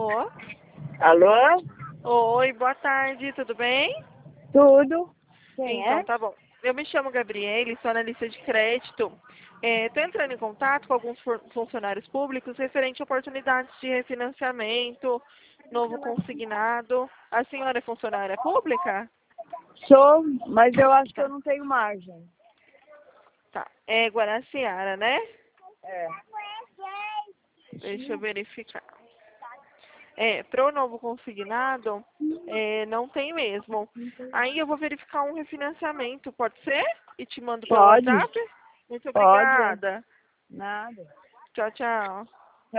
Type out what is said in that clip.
Alô? Alô? Oi, boa tarde, tudo bem? Tudo? Quem Então, é? tá bom. Eu me chamo Gabriele, sou analista de crédito. Estou entrando em contato com alguns funcionários públicos referente a oportunidades de refinanciamento, novo consignado. A senhora é funcionária pública? Sou, mas eu acho que eu Tá. não tenho margem. Tá. É Guaraciara, né? É. Deixa eu verificar. Para o novo consignado, não tem mesmo. Aí eu vou verificar um refinanciamento, pode ser? E te mando pelo Pode? WhatsApp? Muito Pode. obrigada. Nada. Tchau, tchau.